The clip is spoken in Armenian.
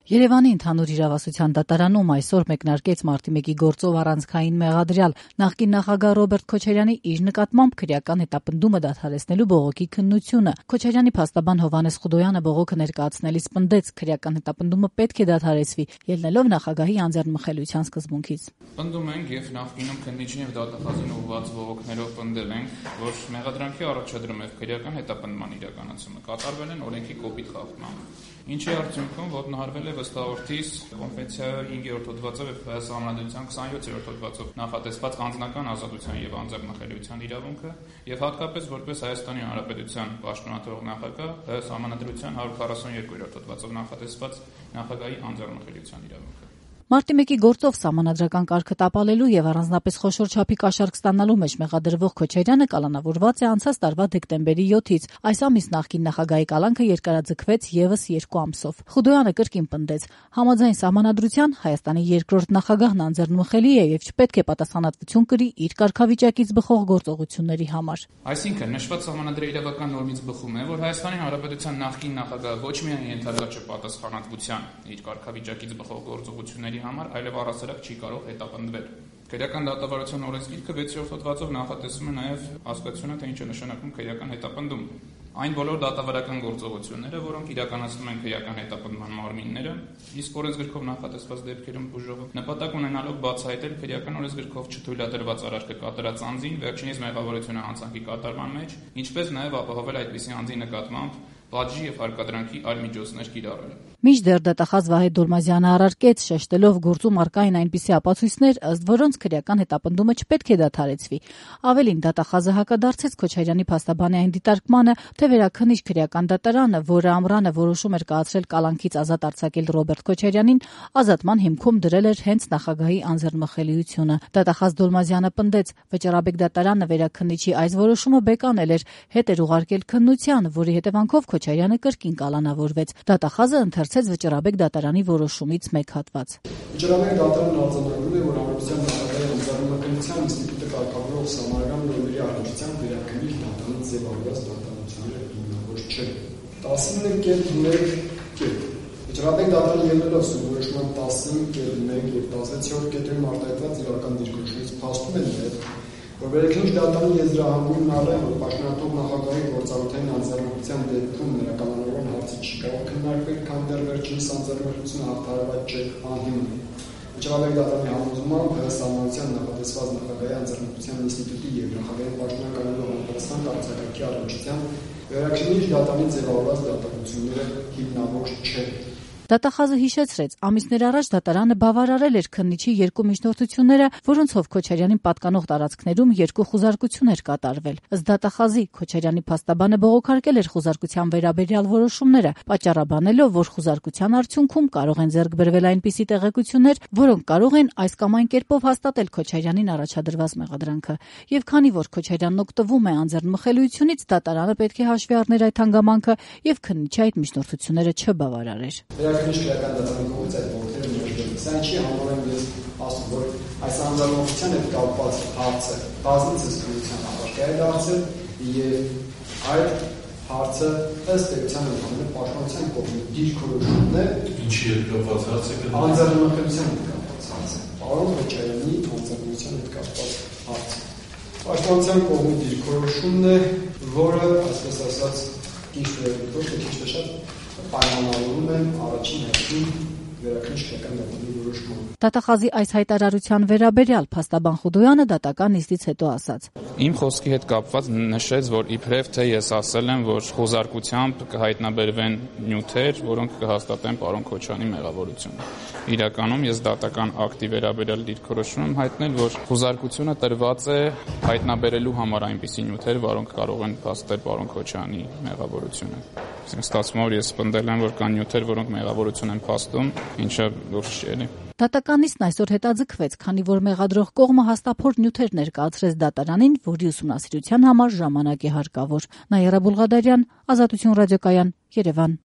Երևանի ընդհանուր իրավասության դատարանում այսօր մեկնարկեց մարտի 1-ի գործով առանցքային մեղադրյալ նախկին նախագահ Ռոբերտ Քոչարյանի իր նկատմամբ քրեական հետապնդումը դադարեցնելու բողոքի քննությունը։ Քոչարյանի փաստաբան Հովհաննես Խուդոյանը բողոքը ներկայացնելիս պնդեց, քրեական հետապնդումը պետք է դադարեցվի, ելնելով նախագահի անձեռնմխելիության սկզբունքից։ Պնդում ենք եւ նախկինում քննիչին եւ դատախազին ուղղված բողոքներով պնդել ենք, որ մեղադրանքի առաջադրում եւ քրեական հետապնդման իրականացումը կատարվել են օրենքի կոպիտ խախտմամբ, ինչի արդյունքում ոտնահարվել է վստահորդիս Կոնվենցիայի 5-րդ հոդվածով եւ Սահմանադրության 27-րդ հոդվածով նախատեսված անձնական ազատության եւ անձեռնմխելիության իրավունքը եւ հատկապես որպես Հայաստանի Հանրապետության պաշտոնաթող նախագահ Սահմանադրության 142-րդ հոդվածով նախատեսված նախագահի անձեռնմխելիության իրավունքը։ Մարտի 1-ի գործով սահմանադրական կարգը տապալելու եւ առանձնապես խոշոր չափի կաշառք ստանալու մեջ մեղադրվող Քոչարյանը կալանավորված է անցած տարվա դեկտեմբերի 7-ից։ Այս ամիս նախկին նախագահի կալանքը երկարաձգվեց եւս 2 ամսով։ Խուդոյանը կրկին պնդեց. համաձայն սահմանադրության Հայաստանի երկրորդ նախագահն անձեռնմխելի է եւ չպետք է պատասխանատվություն կրի իր կարգավիճակից բխող գործողությունների համար։ Այսինքն նշված սահմանադրի իրավական նորմից բխում է, որ Հայաստանի Հանրապետության նախկին նախագահը ոչ միայն ենթարկա չէ պատասխանատվության իր կարգավիճակից բխող գործողությունների համար, այլև առասարակ չի կարող հետապնդվել։ Քրեական դատավարության օրենսգիրքը 6-րդ հոդվածով նախատեսում է նաև հասկացությունը, թե ինչ է նշանակում քրեական հետապնդում։ Այն բոլոր դատավարական գործողությունները, որոնք իրականացնում են քրեական հետապնդման մարմինները, իսկ օրենսգրքով նախատեսված դեպքերում բուժողը նպատակ ունենալով բացահայտել քրեական օրենսգրքով չթույլատրված արարքը կատարած անձին վերջինիս մեղավորությունը հանցանքի կատարման մեջ, ինչպես նաև ապահովել այդպիսի անձի նկատմամբ պատժի եւ հարկադրանքի այլ միջոցներ կիրառել։ Մինչդեռ դատախազ Վահե Դոլմազյանը առարկեց, շեշտելով գործում առկային այնպիսի ապացույցներ, ըստ որոնց քրեական հետապնդումը չպետք է դադարեցվի։ Ավելին, դատախազը հակադարձեց Քոչարյանի փաստաբանի այն դիտարկմանը, թե վերաքննիչ քրեական դատարանը, որը ամռանը որոշում էր կայացրել կալանքից ազատ արձակել Ռոբերտ Քոչարյանին, ազատման հիմքում դրել էր հենց նախագահի անձեռնմխելիությունը։ Դատախազ Դոլմազյանը պնդեց, վճռաբեկ դատարանը վերաքննիչի այս որոշումը բեկանել էր, հետ էր ուղարկել քննության, որի հետևանքով Քոչարյանը կրկին կալանավորվեց։ Դատախազը ընթերցեց վճռաբեկ դատարանի որոշումից մեկ հատված։ Վճռաբեկ դատարանը արձանագրում է, որ հանրության նախագահի անձեռնմխելիության ինստիտուտը կարգավորող սահմանական նորմերի առնչությամբ վերաքննիչ դատարանի ձևավորած դատանությունները հիմնավոր չէ։ 19.1. Վճռաբեկ դատարանը ելնելով որոշման 15.1 եւ 16-րդ կետերում արտահայտված իրական դիրքորոշումից փաստում է նաև, որ վերաքննիչ դատարանի եզրահանգույնն առել, որ պաշտոնաթող նախագահի գործառույթային անձեռնմխելիության դեպքում նրա կանոնավոր հարցը չի կարող քննարկվել, քան դեռ վերջինիս անձեռնմխելիությունը հաղթահարված չէ անհիմն է։ Վճռաբեկ դատարանի համոզմամբ սահմանության նախատեսված նախագահի անձեռնմխելիության ինստիտուտի եւ նախագահի պաշտոնականորեն համապատասխան կառուցակարգի առնչությամբ վերաքննիչ դատարանի ձևավորած դատողությունները հիմնավոր չեն։ Դատախազը հիշեցրեց, ամիսներ առաջ դատարանը բավարարել էր քննիչի 2 միջնորդությունները, որոնցով Քոչարյանին պատկանող տարածքներում 2 խուզարկություն էր կատարվել։ Ըստ դատախազի, Քոչարյանի փաստաբանը բողոքարկել էր խուզարկության վերաբերյալ որոշումները, պատճառաբանելով, որ խուզարկության արդյունքում կարող են ձեռք բերվել այնպիսի տեղեկություններ, որոնք կարող են այս կամ այն կերպով հաստատել Քոչարյանին առաջադրված մեղադրանքը։ Եվ քանի որ Քոչարյանն օգտվում է անձեռնմխելիությունից, դատարանը պետք է հաշվի առներ այդ հանգամանքը եւ քննիչի այդ միջնորդությունները չբավարարեր։ Վերաքննիչ քրեական դատարանի կողմից այդ ողջերը ներդրել։ Սա ինչի համար եմ ես ասում, որ այս անձեռնմխելիության հետ կապված հարցը բազմիցս քննության առարկա է դարձել եւ այդ հարցը ըստ էության ընդհանուր պաշտպանության կողմից դիրքորոշումն է, ինչի հետ կապված հարց է, անձեռնմխելիության հետ կապված հարց է։ Պարոն Քոչարյանի անձեռնմխելիության հետ կապված հարց։ Պաշտպանության կողմից դիրքորոշումն է, որը, այսպես ասած, քիչ շատ պայմանավորում են առաջին հերթին վերաքննիչ քրեական դատարանի որոշումը։ Դատախազի այս հայտարարության վերաբերյալ փաստաբան Խուդոյանը դատական նիստից հետո ասաց. Իմ խոսքի հետ կապված նշեց, որ իբրև թե ես ասել եմ, որ խուզարկությամբ կհայտնաբերվեն նյութեր, որոնք կհաստատեն պարոն Քոչարյանի մեղավորությունը։ Իրականում ես դատական ակտի վերաբերյալ դիրքորոշում եմ հայտնել, որ խուզարկությունը տրված է հայտնաբերելու համար այնպիսի նյութեր, որոնք կարող են փաստել պարոն Քոչարյանի մեղավորությունը։ Ստացվում է, որ ես պնդել եմ, որ կան նյութեր, որոնք մեղավորություն են փաստում, ինչը լուրջ չէ էլի։ Դատական նիստն այսօր հետաձգվեց, քանի որ մեղադրող կողմը հաստափորձ նյութեր ներկայացրեց դատարանին, որի ուսումնասիրության համար ժամանակ է հարկավոր։ Նաիրա Բուլղադարյան, Ազատություն ռադիոկայան, Երևան։